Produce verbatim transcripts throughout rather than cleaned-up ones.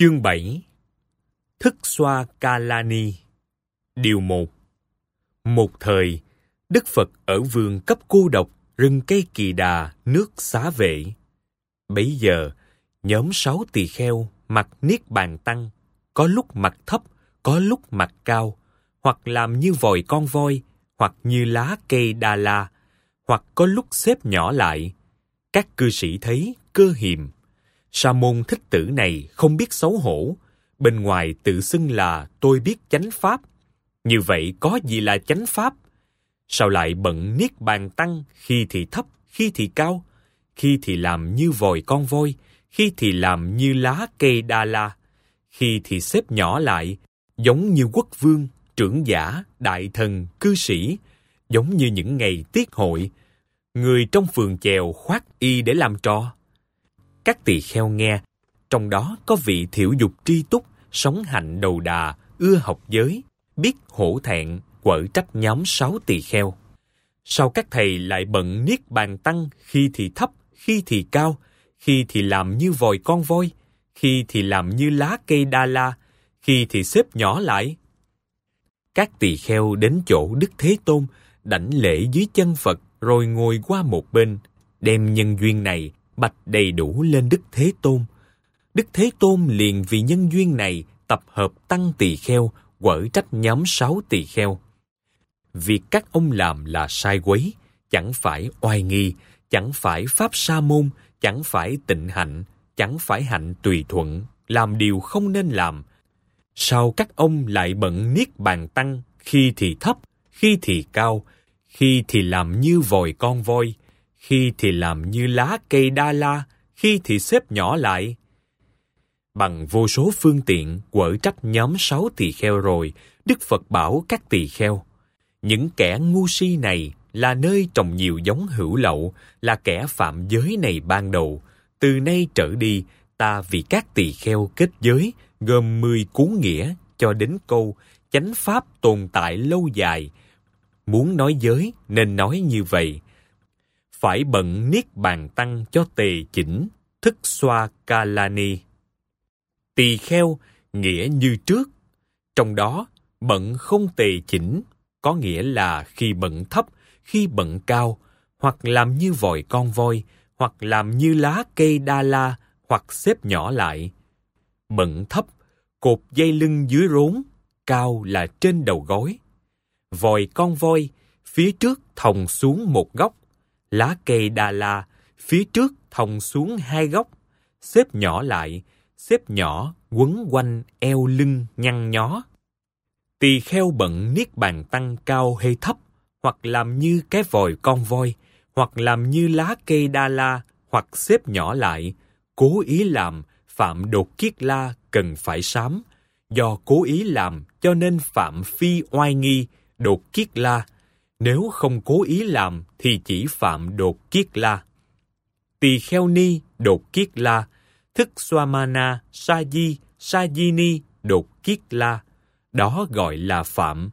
Chương bảy. Thức Xoa Kalani. Điều một. Một thời, Đức Phật ở vườn cấp cô độc, rừng cây Kỳ Đà, nước Xá Vệ. Bấy giờ, nhóm sáu tỳ kheo mặc Niết Bàn Tăng, có lúc mặc thấp, có lúc mặc cao, hoặc làm như vòi con voi, hoặc như lá cây đa la, hoặc có lúc xếp nhỏ lại. Các cư sĩ thấy cơ hiềm. Sa môn Thích Tử này không biết xấu hổ, bên ngoài tự xưng là tôi biết chánh pháp. Như vậy có gì là chánh pháp? Sao lại bận Niết Bàn Tăng, khi thì thấp, khi thì cao, khi thì làm như vòi con voi, khi thì làm như lá cây đa la, khi thì xếp nhỏ lại, giống như quốc vương, trưởng giả, đại thần, cư sĩ, giống như những ngày tiết hội, người trong phường chèo khoác y để làm trò. Các tỳ kheo nghe, trong đó có vị thiểu dục tri túc, sống hạnh đầu đà, ưa học giới, biết hổ thẹn, quở trách nhóm sáu tỳ kheo. Sao các thầy lại bận Niết Bàn Tăng, khi thì thấp, khi thì cao, khi thì làm như vòi con voi, khi thì làm như lá cây đa la, khi thì xếp nhỏ lại? Các tỳ kheo đến chỗ Đức Thế Tôn, đảnh lễ dưới chân Phật, rồi ngồi qua một bên, đem nhân duyên này bạch đầy đủ lên Đức Thế Tôn. Đức Thế Tôn liền vì nhân duyên này tập hợp tăng tỳ kheo, quở trách nhóm sáu tỳ kheo. Việc các ông làm là sai quấy, chẳng phải oai nghi, chẳng phải pháp sa môn, chẳng phải tịnh hạnh, chẳng phải hạnh tùy thuận, làm điều không nên làm. Sao các ông lại bận Niết Bàn Tăng, khi thì thấp, khi thì cao, khi thì làm như vòi con voi, khi thì làm như lá cây đa la, khi thì xếp nhỏ lại? Bằng vô số phương tiện quở trách nhóm sáu tỳ kheo rồi, Đức Phật bảo các tỳ kheo, những kẻ ngu si này là nơi trồng nhiều giống hữu lậu, là kẻ phạm giới này ban đầu. Từ nay trở đi, ta vì các tỳ kheo kết giới, gồm mười cú nghĩa, cho đến câu chánh pháp tồn tại lâu dài. Muốn nói giới nên nói như vậy. Phải bận Niết Bàn Tăng cho tề chỉnh, Thức Xoa Kalani. Tỳ kheo nghĩa như trước, trong đó bận không tề chỉnh, có nghĩa là khi bận thấp, khi bận cao, hoặc làm như vòi con voi, hoặc làm như lá cây đa la, hoặc xếp nhỏ lại. Bận thấp, cột dây lưng dưới rốn, cao là trên đầu gối. Vòi con voi, phía trước thòng xuống một góc. Lá cây đa la, phía trước thòng xuống hai góc. Xếp nhỏ lại, xếp nhỏ quấn quanh eo lưng nhăn nhó. Tỳ kheo bận Niết Bàn Tăng cao hay thấp, hoặc làm như cái vòi con voi, hoặc làm như lá cây đa la, hoặc xếp nhỏ lại, cố ý làm, phạm đột kiết la cần phải sám. Do cố ý làm cho nên phạm phi oai nghi, đột kiết la. Nếu không cố ý làm thì chỉ phạm đột kiết la. Tỳ kheo ni đột kiết la, Thức Swamana sa di sa di ni đột kiết la, đó gọi là phạm.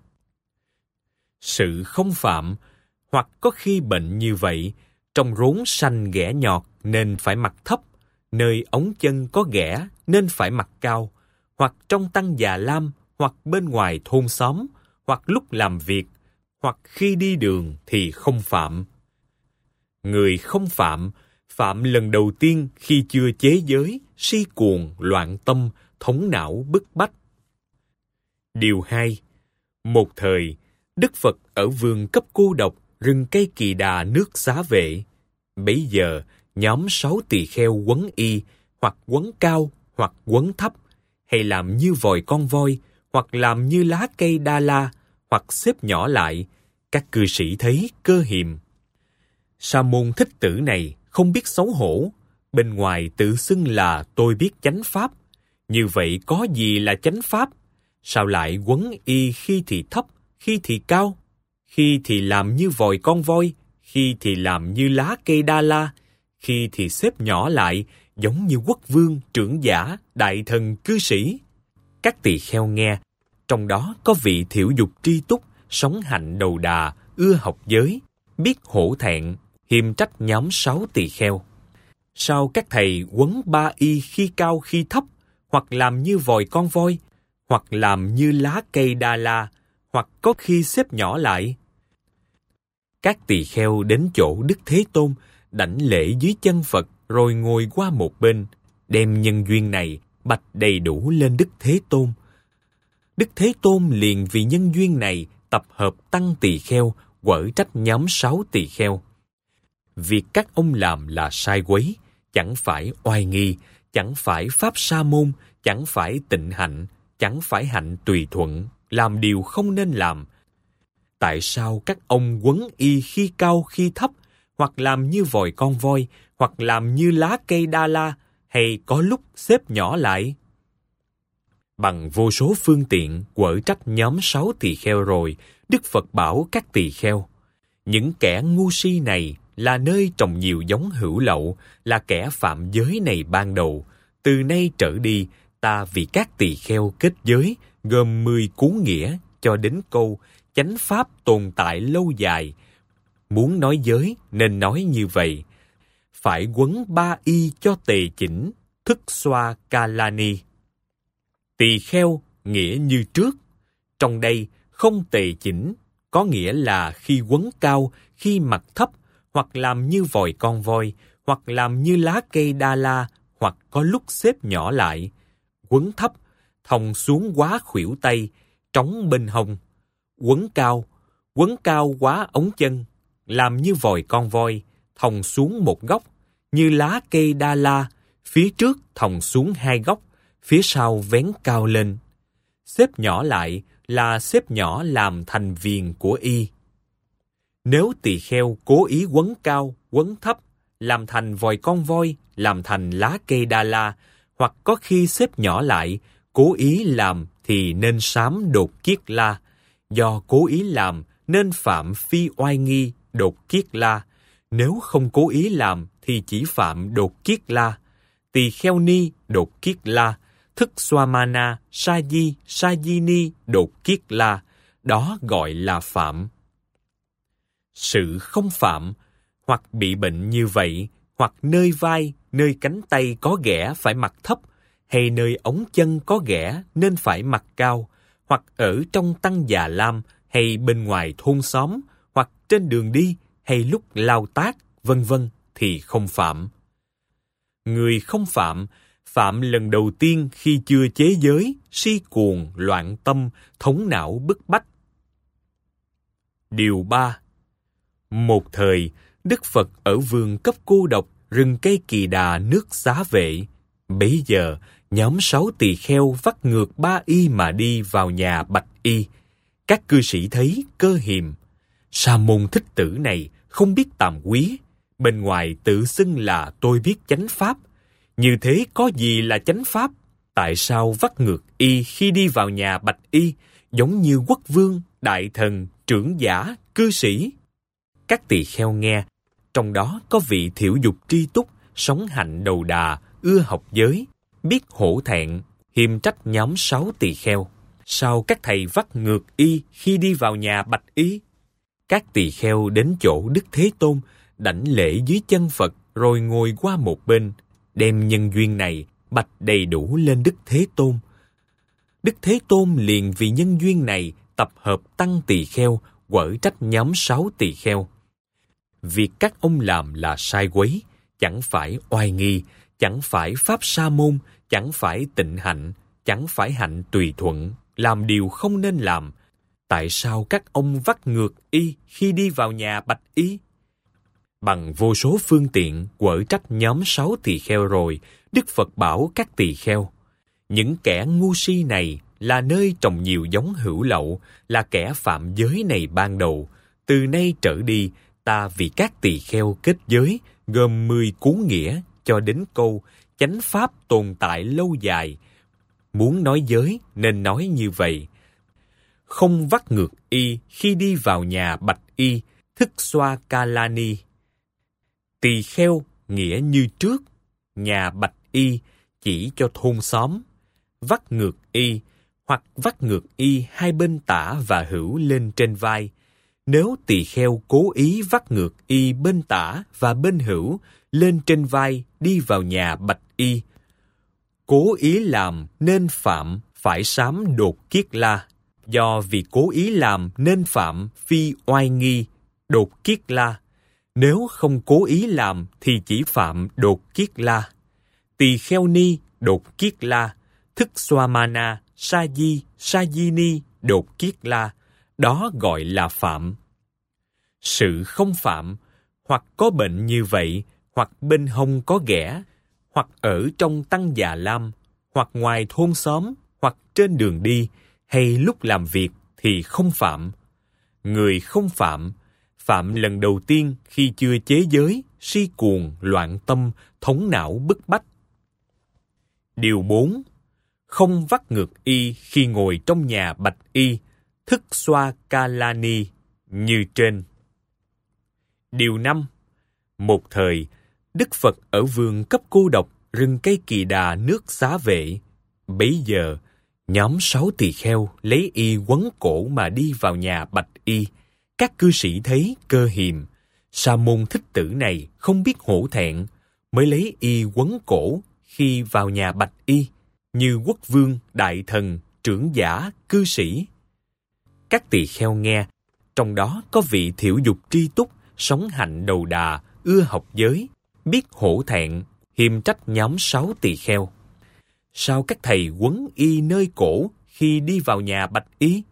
Sự không phạm, hoặc có khi bệnh như vậy, trong rốn xanh ghẻ nhọt nên phải mặc thấp, nơi ống chân có ghẻ nên phải mặc cao, hoặc trong tăng già lam, hoặc bên ngoài thôn xóm, hoặc lúc làm việc, hoặc khi đi đường thì không phạm. Người không phạm, phạm lần đầu tiên khi chưa chế giới, si cuồng, loạn tâm, thống não bức bách. Điều hai. Một thời, Đức Phật ở vườn cấp cô độc, rừng cây Kỳ Đà, nước Xá Vệ. Bấy giờ, nhóm sáu tỳ kheo quấn y, hoặc quấn cao, hoặc quấn thấp, hay làm như vòi con voi, hoặc làm như lá cây đa la, hoặc xếp nhỏ lại. Các cư sĩ thấy cơ hiềm. Sa môn Thích Tử này không biết xấu hổ, bên ngoài tự xưng là tôi biết chánh pháp. Như vậy có gì là chánh pháp? Sao lại quấn y khi thì thấp, khi thì cao, khi thì làm như vòi con voi, khi thì làm như lá cây đa la, khi thì xếp nhỏ lại, giống như quốc vương, trưởng giả, đại thần, cư sĩ? Các tỳ kheo nghe, trong đó có vị thiểu dục tri túc, sống hạnh đầu đà, ưa học giới, biết hổ thẹn, hiềm trách nhóm sáu tỳ kheo. Sao các thầy quấn ba y khi cao khi thấp, hoặc làm như vòi con voi, hoặc làm như lá cây đa la, hoặc có khi xếp nhỏ lại. Các tỳ kheo đến chỗ Đức Thế Tôn, đảnh lễ dưới chân Phật, rồi ngồi qua một bên, đem nhân duyên này bạch đầy đủ lên Đức Thế Tôn. Đức Thế Tôn liền vì nhân duyên này tập hợp tăng tỳ kheo, quở trách nhóm sáu tỳ kheo. Việc các ông làm là sai quấy, chẳng phải oai nghi, chẳng phải pháp sa môn, chẳng phải tịnh hạnh, chẳng phải hạnh tùy thuận, làm điều không nên làm. Tại sao các ông quấn y khi cao khi thấp, hoặc làm như vòi con voi, hoặc làm như lá cây đa la, hay có lúc xếp nhỏ lại? Bằng vô số phương tiện quở trách nhóm sáu tỳ kheo rồi, Đức Phật bảo các tỳ kheo: những kẻ ngu si này là nơi trồng nhiều giống hữu lậu, là kẻ phạm giới này ban đầu. Từ nay trở đi, ta vì các tỳ kheo kết giới, gồm mười cú nghĩa, cho đến câu chánh pháp tồn tại lâu dài. Muốn nói giới nên nói như vậy: phải quấn ba y cho tề chỉnh, thức xoa Kalani. Tỳ kheo nghĩa như trước. Trong đây không tề chỉnh, có nghĩa là khi quấn cao, khi mặc thấp, hoặc làm như vòi con voi, hoặc làm như lá cây đa la, hoặc có lúc xếp nhỏ lại. Quấn thấp, thòng xuống quá khuỷu tay, trống bên hông. Quấn cao, quấn cao quá ống chân, làm như vòi con voi, thòng xuống một góc, như lá cây đa la, phía trước thòng xuống hai góc, phía sau vén cao lên. Xếp nhỏ lại là xếp nhỏ làm thành viền của y. Nếu tỳ kheo cố ý quấn cao, quấn thấp, làm thành vòi con voi, làm thành lá cây đa la, hoặc có khi xếp nhỏ lại, cố ý làm thì nên sám đột kiết la. Do cố ý làm nên phạm phi oai nghi đột kiết la. Nếu không cố ý làm thì chỉ phạm đột kiết la. Tỳ kheo ni đột kiết la, thức swamana sa di sa di ni đột kiết la, đó gọi là phạm. Sự không phạm, hoặc bị bệnh như vậy, hoặc nơi vai, nơi cánh tay có ghẻ phải mặc thấp, hay nơi ống chân có ghẻ nên phải mặc cao, hoặc ở trong tăng già lam, hay bên ngoài thôn xóm, hoặc trên đường đi, hay lúc lao tác, vân vân thì không phạm. Người không phạm, phạm lần đầu tiên khi chưa chế giới, si cuồng, loạn tâm, thống não bức bách. Điều ba. Một thời, Đức Phật ở vườn cấp cô độc, rừng cây Kỳ Đà nước Xá Vệ. Bấy giờ, nhóm sáu tỳ kheo vắt ngược ba y mà đi vào nhà bạch y. Các cư sĩ thấy cơ hiềm. Sa môn thích tử này không biết tàm quý, bên ngoài tự xưng là tôi biết chánh pháp. Như thế có gì là chánh pháp? Tại sao vắt ngược y khi đi vào nhà bạch y, giống như quốc vương, đại thần, trưởng giả, cư sĩ? Các tỳ kheo nghe, trong đó có vị thiểu dục tri túc, sống hạnh đầu đà, ưa học giới, biết hổ thẹn, hiềm trách nhóm sáu tỳ kheo. Sao các thầy vắt ngược y khi đi vào nhà bạch y? Các tỳ kheo đến chỗ Đức Thế Tôn, đảnh lễ dưới chân Phật, rồi ngồi qua một bên, đem nhân duyên này bạch đầy đủ lên Đức Thế Tôn. Đức Thế Tôn liền vì nhân duyên này tập hợp tăng tỳ kheo, quở trách nhóm sáu tỳ kheo. Việc các ông làm là sai quấy, chẳng phải oai nghi, chẳng phải pháp sa môn, chẳng phải tịnh hạnh, chẳng phải hạnh tùy thuận, làm điều không nên làm. Tại sao các ông vắt ngược y khi đi vào nhà bạch y? Bằng vô số phương tiện quở trách nhóm sáu tỳ kheo rồi, Đức Phật bảo các tỳ kheo: những kẻ ngu si này là nơi trồng nhiều giống hữu lậu, là kẻ phạm giới này ban đầu. Từ nay trở đi, ta vì các tỳ kheo kết giới, gồm mười cú nghĩa, cho đến câu chánh pháp tồn tại lâu dài. Muốn nói giới nên nói như vậy: không vắt ngược y khi đi vào nhà bạch y, thức xoa Kalani. Tỳ kheo nghĩa như trước, nhà bạch y chỉ cho thôn xóm. Vắt ngược y, hoặc vắt ngược y hai bên tả và hữu lên trên vai. Nếu tỳ kheo cố ý vắt ngược y bên tả và bên hữu lên trên vai đi vào nhà bạch y, cố ý làm nên phạm phải sám đột kiết la. Do vì cố ý làm nên phạm phi oai nghi đột kiết la. Nếu không cố ý làm thì chỉ phạm đột kiết la. Tỳ kheo ni đột kiết la, thức xoa mana sa di sa di ni đột kiết la, đó gọi là phạm. Sự không phạm, hoặc có bệnh như vậy, hoặc bên hông có ghẻ, hoặc ở trong tăng già lam, hoặc ngoài thôn xóm, hoặc trên đường đi, hay lúc làm việc thì không phạm. Người không phạm, phạm lần đầu tiên khi chưa chế giới, si cuồng, loạn tâm, thống não bức bách. Điều bốn. Không vắt ngược y khi ngồi trong nhà bạch y, thức xoa kalani như trên. Điều năm. Một thời, Đức Phật ở vườn Cấp Cô Độc, rừng cây Kỳ Đà nước Xá Vệ. Bấy giờ, nhóm sáu tỳ kheo lấy y quấn cổ mà đi vào nhà bạch y. Các cư sĩ thấy cơ hiềm, Sa môn thích tử này không biết hổ thẹn, mới lấy y quấn cổ khi vào nhà bạch y, như quốc vương, đại thần, trưởng giả, cư sĩ. Các tỳ kheo nghe, trong đó có vị thiểu dục tri túc, sống hạnh đầu đà, ưa học giới, biết hổ thẹn, hiềm trách nhóm sáu tỳ kheo. Sao các thầy quấn y nơi cổ khi đi vào nhà bạch y?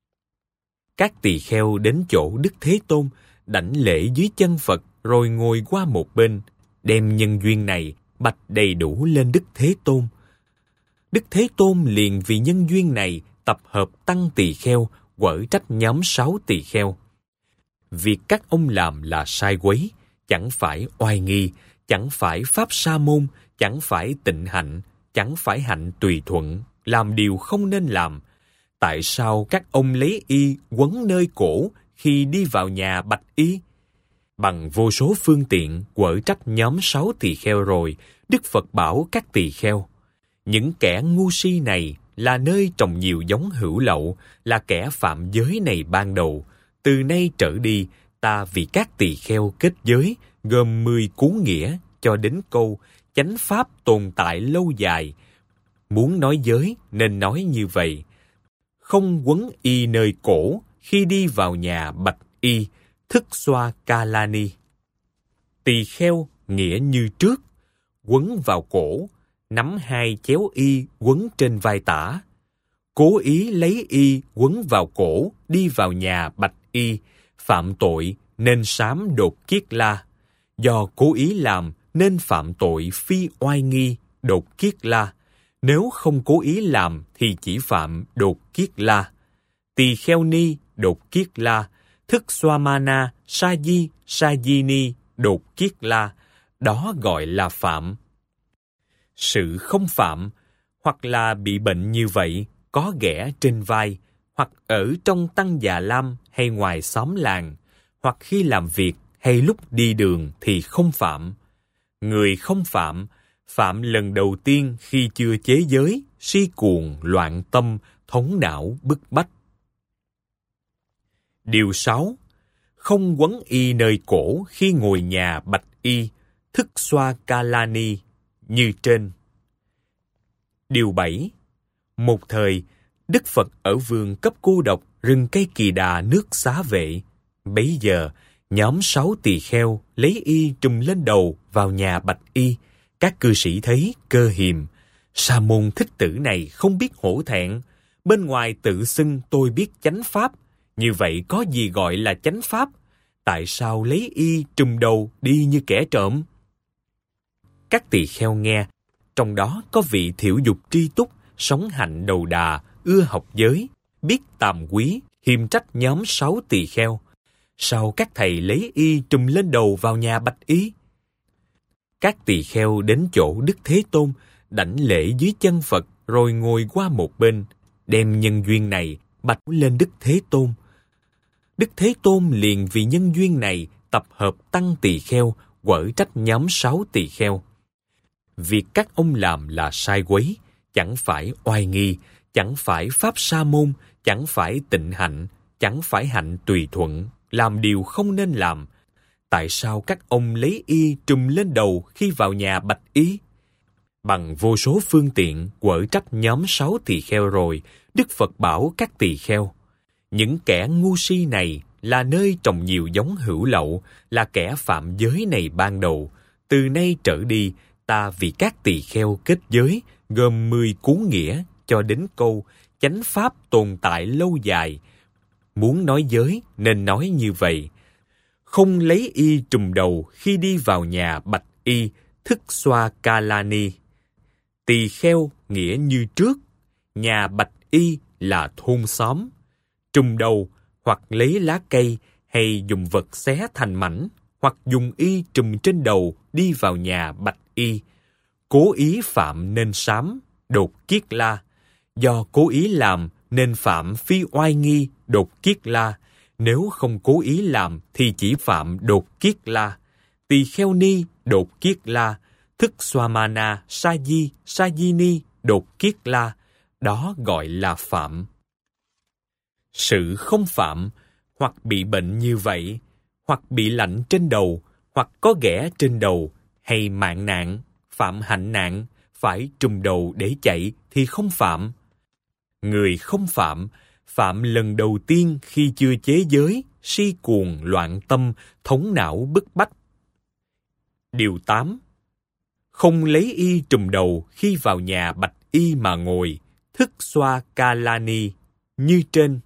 Các tỳ kheo đến chỗ Đức Thế Tôn, đảnh lễ dưới chân Phật, rồi ngồi qua một bên, đem nhân duyên này bạch đầy đủ lên Đức Thế Tôn. Đức Thế Tôn liền vì nhân duyên này tập hợp tăng tỳ kheo, quở trách nhóm sáu tỳ kheo. Việc các ông làm là sai quấy, chẳng phải oai nghi, chẳng phải pháp sa môn, chẳng phải tịnh hạnh, chẳng phải hạnh tùy thuận, làm điều không nên làm. Tại sao các ông lấy y quấn nơi cổ khi đi vào nhà bạch y? Bằng vô số phương tiện quở trách nhóm sáu tỳ kheo rồi, Đức Phật bảo các tỳ kheo, những kẻ ngu si này là nơi trồng nhiều giống hữu lậu, là kẻ phạm giới này ban đầu. Từ nay trở đi, ta vì các tỳ kheo kết giới, gồm mười cú nghĩa cho đến câu chánh pháp tồn tại lâu dài. Muốn nói giới nên nói như vậy. Không quấn y nơi cổ khi đi vào nhà bạch y, thức xoa kalani. Tỳ kheo nghĩa như trước, quấn vào cổ, nắm hai chéo y quấn trên vai tả. Cố ý lấy y quấn vào cổ, đi vào nhà bạch y, phạm tội nên sám đột kiết la. Do cố ý làm nên phạm tội phi oai nghi, đột kiết la. Nếu không cố ý làm thì chỉ phạm đột kiết la. Tỳ kheo ni đột kiết la, thức xoa mana sa di sa di ni đột kiết la, đó gọi là phạm. Sự không phạm, hoặc là bị bệnh như vậy, có ghẻ trên vai, hoặc ở trong tăng già lam hay ngoài xóm làng, hoặc khi làm việc hay lúc đi đường thì không phạm. Người không phạm, phạm lần đầu tiên khi chưa chế giới, si cuồng, loạn tâm, thống não, bức bách. Điều sáu. Không quấn y nơi cổ khi ngồi nhà bạch y, thức xoa kalani như trên. Điều bảy. Một thời, Đức Phật ở vườn Cấp Cô Độc, rừng cây Kỳ Đà nước Xá Vệ. Bấy giờ, nhóm sáu tỳ kheo lấy y trùm lên đầu vào nhà bạch y. Các cư sĩ thấy cơ hiềm, Sa môn thích tử này không biết hổ thẹn, bên ngoài tự xưng tôi biết chánh pháp, như vậy có gì gọi là chánh pháp? Tại sao lấy y trùm đầu đi như kẻ trộm? Các tỳ kheo nghe, trong đó có vị thiểu dục tri túc, sống hạnh đầu đà, ưa học giới, biết tàm quý, hiềm trách nhóm sáu tỳ kheo. Sao các thầy lấy y trùm lên đầu vào nhà bạch y? Các tỳ kheo đến chỗ Đức Thế Tôn, đảnh lễ dưới chân Phật, rồi ngồi qua một bên, đem nhân duyên này bạch lên Đức Thế Tôn. Đức Thế Tôn liền vì nhân duyên này tập hợp tăng tỳ kheo, quở trách nhóm sáu tỳ kheo. Việc các ông làm là sai quấy, chẳng phải oai nghi, chẳng phải pháp sa môn, chẳng phải tịnh hạnh, chẳng phải hạnh tùy thuận, làm điều không nên làm. Tại sao các ông lấy y trùm lên đầu khi vào nhà bạch y? Bằng vô số phương tiện quở trách nhóm sáu tỳ kheo rồi, Đức Phật bảo các tỳ kheo, những kẻ ngu si này là nơi trồng nhiều giống hữu lậu, là kẻ phạm giới này ban đầu. Từ nay trở đi, ta vì các tỳ kheo kết giới, gồm mười cú nghĩa cho đến câu chánh pháp tồn tại lâu dài. Muốn nói giới nên nói như vậy. Không lấy y trùm đầu khi đi vào nhà bạch y, thức xoa Kalani. Tỳ kheo nghĩa như trước, nhà bạch y là thôn xóm. Trùm đầu hoặc lấy lá cây hay dùng vật xé thành mảnh, hoặc dùng y trùm trên đầu đi vào nhà bạch y. Cố ý phạm nên sám, đột kiết la. Do cố ý làm nên phạm phi oai nghi, đột kiết la. Nếu không cố ý làm thì chỉ phạm đột kiết la. Tỳ kheo ni, đột kiết la. Thức swamana, sa di, sa di ni, đột kiết la. Đó gọi là phạm. Sự không phạm, hoặc bị bệnh như vậy, hoặc bị lạnh trên đầu, hoặc có ghẻ trên đầu, hay mạng nạn, phạm hạnh nạn, phải trùm đầu để chạy thì không phạm. Người không phạm, phạm lần đầu tiên khi chưa chế giới, si cuồng, loạn tâm, thống não bức bách. Điều tám. Không lấy y trùm đầu khi vào nhà bạch y mà ngồi, thức xoa Kalani, như trên.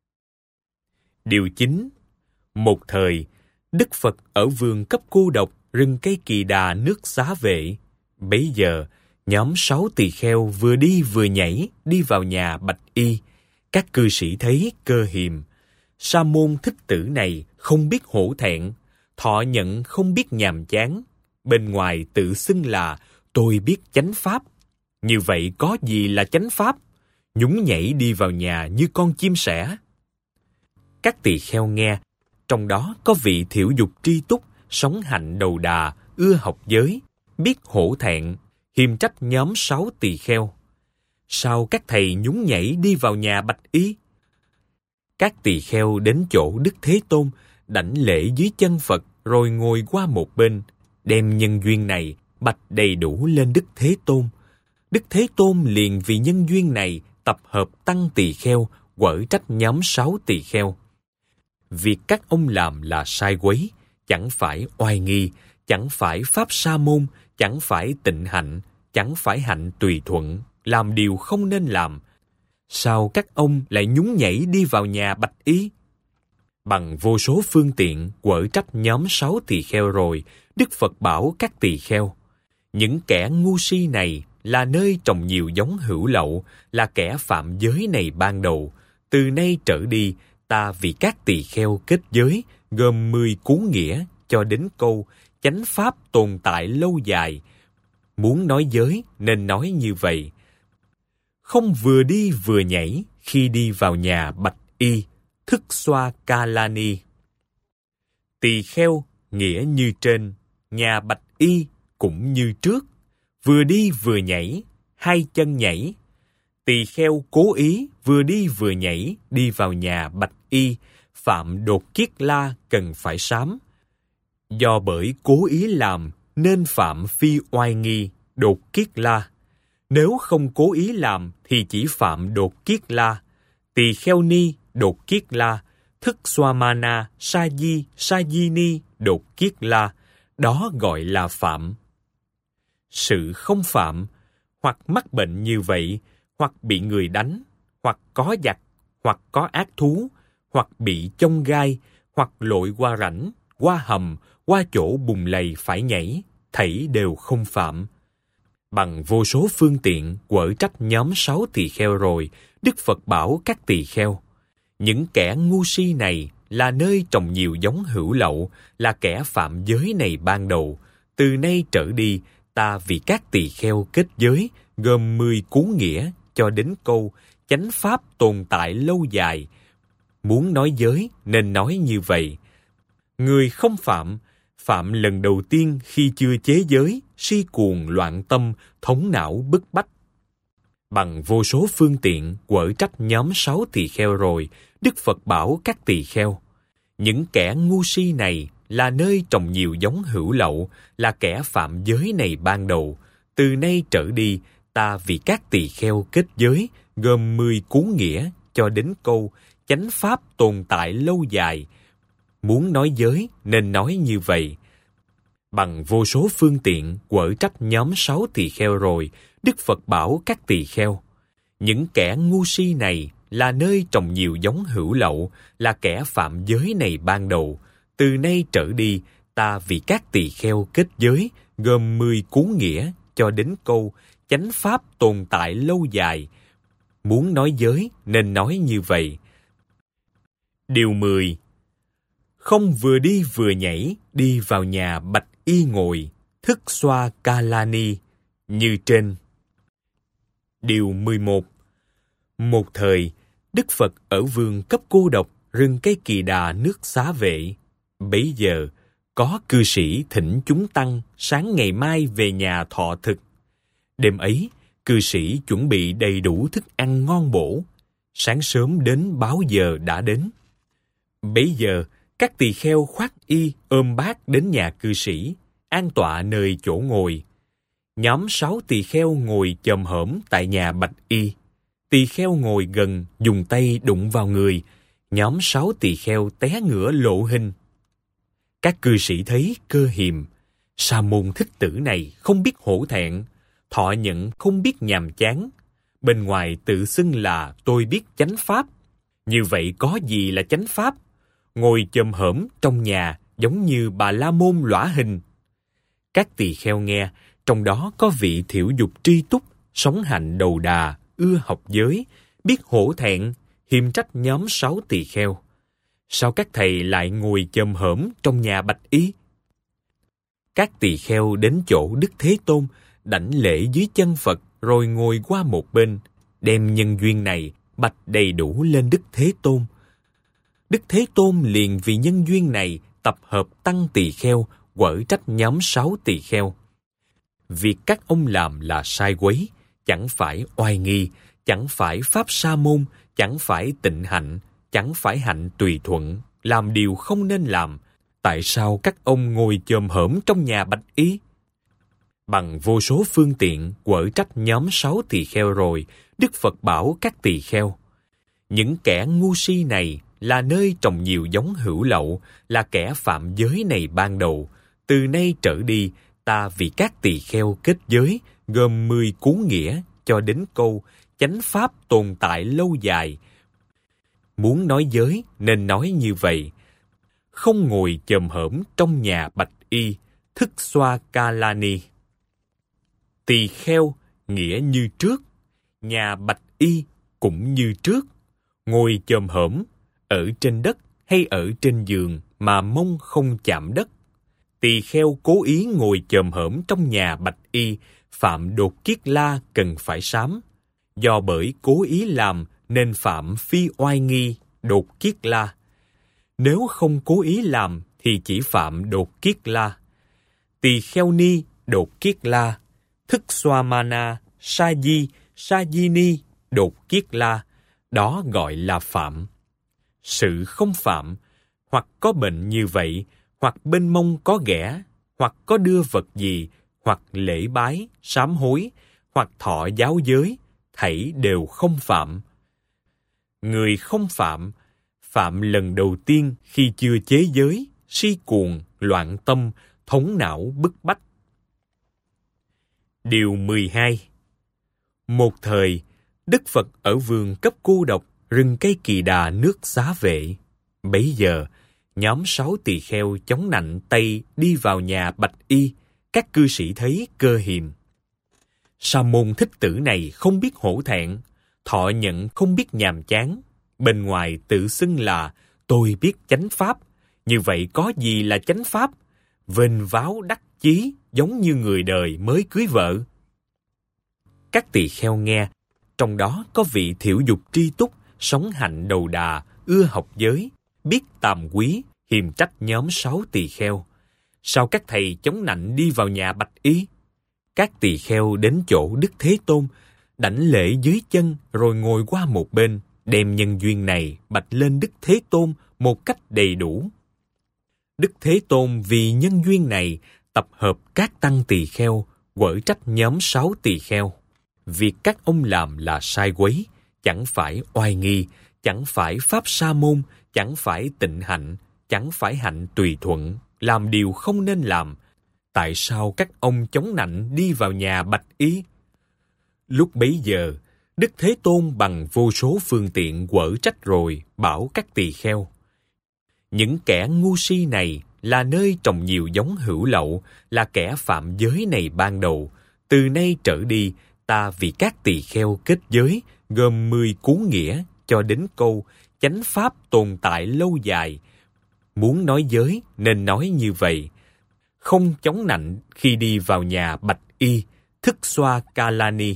Điều chín. Một thời, Đức Phật ở vườn cấp cô độc, rừng cây Kỳ Đà nước Xá Vệ. Bấy giờ, nhóm sáu tỳ kheo vừa đi vừa nhảy đi vào nhà bạch y. Các cư sĩ thấy cơ hiềm. Sa môn thích tử này không biết hổ thẹn, thọ nhận không biết nhàm chán. Bên ngoài tự xưng là tôi biết chánh pháp. Như vậy có gì là chánh pháp? Nhún nhảy đi vào nhà như con chim sẻ. Các tỳ kheo nghe, trong đó có vị thiểu dục tri túc, sống hạnh đầu đà, ưa học giới, biết hổ thẹn, hiềm trách nhóm sáu tỳ kheo. Sao các thầy nhún nhảy đi vào nhà bạch y? Các tỳ kheo đến chỗ Đức Thế Tôn, đảnh lễ dưới chân Phật, rồi ngồi qua một bên, đem nhân duyên này bạch đầy đủ lên Đức Thế Tôn. Đức Thế Tôn liền vì nhân duyên này tập hợp tăng tỳ kheo, quở trách nhóm sáu tỳ kheo. Việc các ông làm là sai quấy, chẳng phải oai nghi, chẳng phải pháp sa môn, chẳng phải tịnh hạnh, chẳng phải hạnh tùy thuận, làm điều không nên làm. Sao các ông lại nhún nhảy đi vào nhà bạch y? Bằng vô số phương tiện quở trách nhóm sáu tỳ kheo rồi, Đức Phật bảo các tỳ kheo, những kẻ ngu si này là nơi trồng nhiều giống hữu lậu, là kẻ phạm giới này ban đầu. Từ nay trở đi, ta vì các tỳ kheo kết giới, gồm mười cú nghĩa cho đến câu chánh pháp tồn tại lâu dài. Muốn nói giới nên nói như vậy. Không vừa đi vừa nhảy khi đi vào nhà bạch y, thức xoa Kalani. Tỳ kheo nghĩa như trên, nhà bạch y cũng như trước, vừa đi vừa nhảy, hai chân nhảy. Tỳ kheo cố ý vừa đi vừa nhảy đi vào nhà bạch y, phạm đột kiết la cần phải sám. Do bởi cố ý làm nên phạm phi oai nghi, đột kiết la. Nếu không cố ý làm thì chỉ phạm đột kiết la. Tỳ kheo ni, đột kiết la. Thức swamana, sa di, sa di ni, đột kiết la. Đó gọi là phạm. Sự không phạm, hoặc mắc bệnh như vậy, hoặc bị người đánh, hoặc có giặc, hoặc có ác thú, hoặc bị chông gai, hoặc lội qua rãnh, qua hầm, qua chỗ bùn lầy phải nhảy, thảy đều không phạm. Bằng vô số phương tiện quở trách nhóm sáu tỳ kheo rồi, Đức Phật bảo các tỳ kheo, những kẻ ngu si này là nơi trồng nhiều giống hữu lậu, là kẻ phạm giới này ban đầu. Từ nay trở đi, ta vì các tỳ kheo kết giới, gồm mười cú nghĩa cho đến câu chánh pháp tồn tại lâu dài. Muốn nói giới nên nói như vậy. Người không phạm, phạm lần đầu tiên khi chưa chế giới, si cuồng, loạn tâm, thống não bức bách. Bằng vô số phương tiện quở trách nhóm sáu tỳ kheo rồi, Đức Phật bảo các tỳ kheo, những kẻ ngu si này là nơi trồng nhiều giống hữu lậu, là kẻ phạm giới này ban đầu. Từ nay trở đi, ta vì các tỳ kheo kết giới, gồm mười cú nghĩa, cho đến câu chánh pháp tồn tại lâu dài. Muốn nói giới nên nói như vậy. Bằng vô số phương tiện quở trách nhóm sáu tỳ kheo rồi, Đức Phật bảo các tỳ kheo: những kẻ ngu si này là nơi trồng nhiều giống hữu lậu, là kẻ phạm giới này ban đầu. Từ nay trở đi, ta vì các tỳ kheo kết giới, gồm mười cú nghĩa, cho đến câu chánh pháp tồn tại lâu dài. Muốn nói giới nên nói như vậy. Điều mười. Không vừa đi vừa nhảy, đi vào nhà bạch y ngồi, thức xoa Kalani, như trên. Điều mười một. Một thời, Đức Phật ở vườn Cấp Cô Độc, rừng cây Kỳ Đà nước Xá Vệ. Bấy giờ, có cư sĩ thỉnh chúng tăng sáng ngày mai về nhà thọ thực. Đêm ấy, cư sĩ chuẩn bị đầy đủ thức ăn ngon bổ. Sáng sớm đến báo giờ đã đến. Bấy giờ, các tỳ kheo khoác y ôm bát đến nhà cư sĩ, an tọa nơi chỗ ngồi. Nhóm sáu tỳ kheo ngồi chồm hổm tại nhà bạch y. Tỳ kheo ngồi gần dùng tay đụng vào người. Nhóm sáu tỳ kheo té ngửa lộ hình. Các cư sĩ thấy cơ hiềm. Sa môn thích tử này không biết hổ thẹn, thọ nhận không biết nhàm chán. Bên ngoài tự xưng là tôi biết chánh pháp. Như vậy có gì là chánh pháp? Ngồi chồm hổm trong nhà giống như Bà La Môn lõa hình. Các tỳ kheo nghe, trong đó có vị thiểu dục tri túc, sống hạnh đầu đà, ưa học giới, biết hổ thẹn, hiềm trách nhóm sáu tỳ kheo. Sao các thầy lại ngồi chồm hổm trong nhà bạch y? Các tỳ kheo đến chỗ Đức Thế Tôn, đảnh lễ dưới chân Phật, rồi ngồi qua một bên, đem nhân duyên này bạch đầy đủ lên Đức Thế Tôn. Đức Thế Tôn liền vì nhân duyên này tập hợp tăng tỳ kheo, quở trách nhóm sáu tỳ kheo. Việc các ông làm là sai quấy, chẳng phải oai nghi, chẳng phải pháp sa môn, chẳng phải tịnh hạnh, chẳng phải hạnh tùy thuận, làm điều không nên làm. Tại sao các ông ngồi chồm hổm trong nhà bạch y? Bằng vô số phương tiện quở trách nhóm sáu tỳ kheo rồi, Đức Phật bảo các tỳ kheo: những kẻ ngu si này là nơi trồng nhiều giống hữu lậu, là kẻ phạm giới này ban đầu. Từ nay trở đi, ta vì các tỳ kheo kết giới, gồm mười cú nghĩa, cho đến câu chánh pháp tồn tại lâu dài. Muốn nói giới nên nói như vậy. Không ngồi chồm hổm trong nhà bạch y, thức xoa Kalani. Tỳ kheo nghĩa như trước, nhà bạch y cũng như trước. Ngồi chồm hổm ở trên đất hay ở trên giường mà mông không chạm đất. Tỳ kheo cố ý ngồi chồm hổm trong nhà bạch y, phạm đột kiết la cần phải sám. Do bởi cố ý làm nên phạm phi oai nghi, đột kiết la. Nếu không cố ý làm thì chỉ phạm đột kiết la. Tỳ kheo ni, đột kiết la. Thức xoa mana, sa di, sa di ni, đột kiết la. Đó gọi là phạm. Sự không phạm, hoặc có bệnh như vậy, hoặc bên mông có ghẻ, hoặc có đưa vật gì, hoặc lễ bái, sám hối, hoặc thọ giáo giới, thảy đều không phạm. Người không phạm, phạm lần đầu tiên khi chưa chế giới, si cuồng, loạn tâm, thống não bức bách. Điều mười hai. Một thời, Đức Phật ở vườn Cấp Cô Độc, rừng cây Kỳ Đà nước Xá Vệ. Bấy giờ, nhóm sáu tỳ kheo chống nạnh tay đi vào nhà bạch y. Các cư sĩ thấy cơ hiềm. Sa môn thích tử này không biết hổ thẹn, thọ nhận không biết nhàm chán. Bên ngoài tự xưng là tôi biết chánh pháp. Như vậy có gì là chánh pháp? Vênh váo đắc chí, giống như người đời mới cưới vợ. Các tỳ kheo nghe, trong đó có vị thiểu dục tri túc, sống hạnh đầu đà, ưa học giới, biết tàm quý, hiềm trách nhóm sáu tỳ kheo. Sao các thầy chống nạnh đi vào nhà bạch y? Các tỳ kheo đến chỗ Đức Thế Tôn, đảnh lễ dưới chân rồi ngồi qua một bên, đem nhân duyên này bạch lên Đức Thế Tôn một cách đầy đủ. Đức Thế Tôn vì nhân duyên này tập hợp các tăng tỳ kheo, quở trách nhóm sáu tỳ kheo. Việc các ông làm là sai quấy, chẳng phải oai nghi, chẳng phải pháp sa môn, chẳng phải tịnh hạnh, chẳng phải hạnh tùy thuận, làm điều không nên làm. Tại sao các ông chống nạnh đi vào nhà bạch y? Lúc bấy giờ, Đức Thế Tôn bằng vô số phương tiện quở trách rồi, bảo các tỳ kheo: những kẻ ngu si này là nơi trồng nhiều giống hữu lậu, là kẻ phạm giới này ban đầu. Từ nay trở đi, ta vì các tỳ kheo kết giới, gồm mười cú nghĩa, cho đến câu chánh pháp tồn tại lâu dài. Muốn nói giới nên nói như vậy: không chống nạnh khi đi vào nhà bạch y, thức xoa Kalani.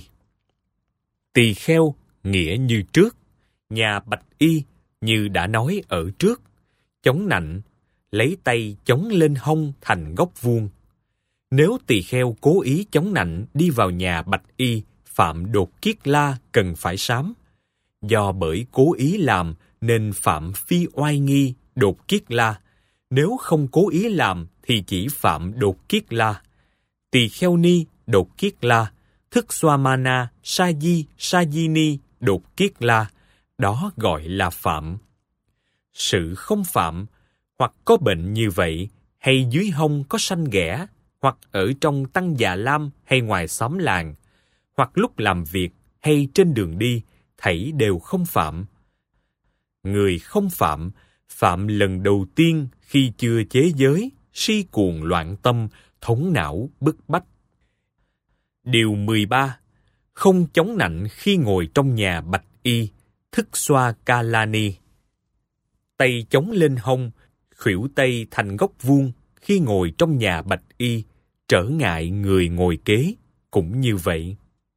Tỳ kheo nghĩa như trước, nhà bạch y như đã nói ở trước. Chống nạnh, lấy tay chống lên hông thành góc vuông. Nếu tỳ kheo cố ý chống nạnh đi vào nhà bạch y, phạm đột kiết la cần phải sám. Do bởi cố ý làm nên phạm phi oai nghi đột kiết la. Nếu không cố ý làm thì chỉ phạm đột kiết la. Tỳ kheo ni đột kiết la, thức xoa mana sa di sa di ni đột kiết la, đó gọi là phạm. Sự không phạm, hoặc có bệnh như vậy, hay dưới hông có sanh ghẻ, hoặc ở trong tăng già lam hay ngoài xóm làng, hoặc lúc làm việc hay trên đường đi, thảy đều không phạm. Người không phạm, phạm lần đầu tiên khi chưa chế giới, si cuồng loạn tâm, thống não bức bách. Điều mười ba. Không chống nạnh khi ngồi trong nhà bạch y, thức xoa Kalani. Tay chống lên hông, khuỷu tay thành góc vuông khi ngồi trong nhà bạch y, trở ngại người ngồi kế, cũng như vậy.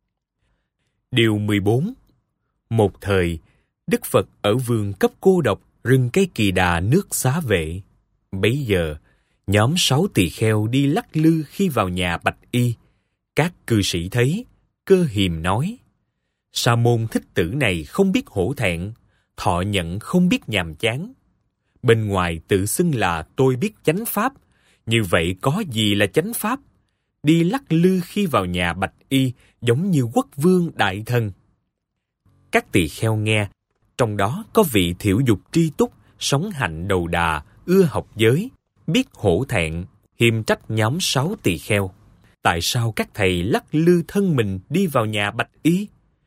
Điều mười bốn. Một thời, Đức Phật ở vườn cấp cô độc, rừng cây Kỳ Đà nước Xá Vệ. Bấy giờ, nhóm sáu tỳ kheo đi lắc lư khi vào nhà bạch y. Các cư sĩ thấy, Cơ Hiềm nói: Sa môn thích tử này không biết hổ thẹn, thọ nhận không biết nhàm chán. Bên ngoài tự xưng là tôi biết chánh pháp, như vậy có gì là chánh pháp? Đi lắc lư khi vào nhà bạch y giống như quốc vương đại thần. Các tỳ kheo nghe, trong đó có vị thiểu dục tri túc, sống hạnh đầu đà, ưa học giới, biết hổ thẹn, hiềm trách nhóm sáu tỳ kheo: tại sao các thầy lắc lư thân mình đi vào nhà bạch y?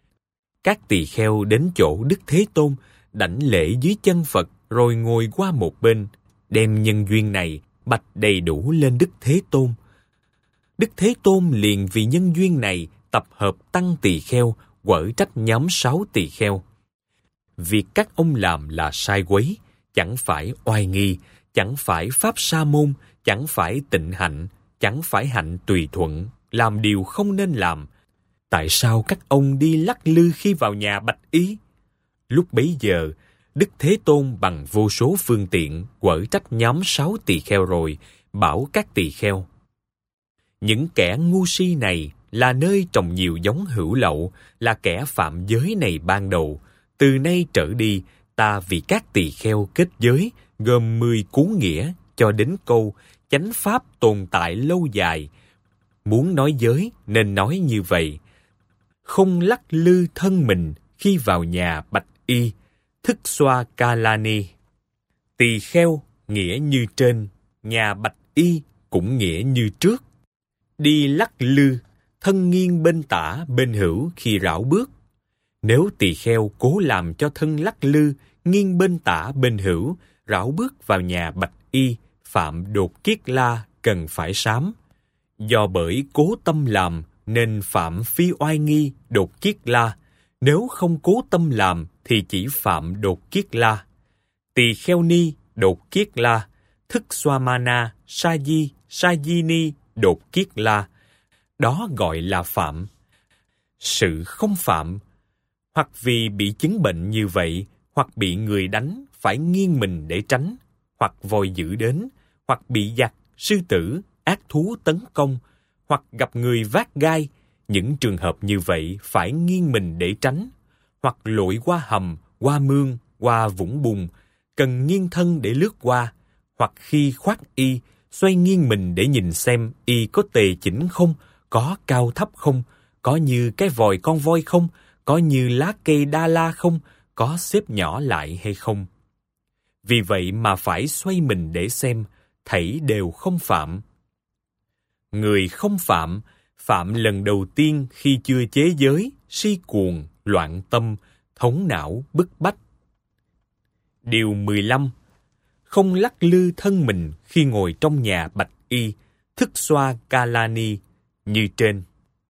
Các tỳ kheo đến chỗ Đức Thế Tôn, đảnh lễ dưới chân Phật, rồi ngồi qua một bên, đem nhân duyên này bạch đầy đủ lên Đức Thế Tôn. Đức Thế Tôn liền vì nhân duyên này tập hợp tăng tỳ kheo, quở trách nhóm sáu tỳ kheo. Việc các ông làm là sai quấy, chẳng phải oai nghi, chẳng phải pháp sa môn, chẳng phải tịnh hạnh, chẳng phải hạnh tùy thuận, làm điều không nên làm. Tại sao các ông đi lắc lư khi vào nhà bạch y? Lúc bấy giờ, Đức Thế Tôn bằng vô số phương tiện quở trách nhóm sáu tỳ kheo rồi, bảo các tỳ kheo: những kẻ ngu si này là nơi trồng nhiều giống hữu lậu, là kẻ phạm giới này ban đầu. Từ nay trở đi, ta vì các tỳ kheo kết giới, gồm mười cú nghĩa, cho đến câu chánh pháp tồn tại lâu dài. Muốn nói giới nên nói như vậy: không lắc lư thân mình khi vào nhà bạch y, thức xoa Kalani. Tỳ kheo nghĩa như trên, nhà bạch y cũng nghĩa như trước. Đi lắc lư, thân nghiêng bên tả bên hữu khi rảo bước. Nếu tỳ kheo cố làm cho thân lắc lư, nghiêng bên tả bên hữu, rảo bước vào nhà bạch y, phạm đột kiết la cần phải sám. Do bởi cố tâm làm nên phạm phi oai nghi đột kiết la. Nếu không cố tâm làm thì chỉ phạm đột kiết la. Tỳ kheo ni đột kiết la, thức xoa mana sa di sa di ni đột kiết la, đó gọi là phạm. Sự không phạm, hoặc vì bị chứng bệnh như vậy, hoặc bị người đánh phải nghiêng mình để tránh, hoặc voi dữ đến, hoặc bị giặc, sư tử, ác thú tấn công, hoặc gặp người vác gai, những trường hợp như vậy phải nghiêng mình để tránh, hoặc lội qua hầm, qua mương, qua vũng bùn, cần nghiêng thân để lướt qua, hoặc khi khoác y, xoay nghiêng mình để nhìn xem y có tề chỉnh không, có cao thấp không, có như cái vòi con voi không, có như lá cây đa la không, có xếp nhỏ lại hay không. Vì vậy mà phải xoay mình để xem, thảy đều không phạm. Người không phạm, phạm lần đầu tiên khi chưa chế giới, si cuồng, loạn tâm, thống não, bức bách. Điều mười lăm. Không lắc lư thân mình khi ngồi trong nhà bạch y, thức xoa Kalani, như trên.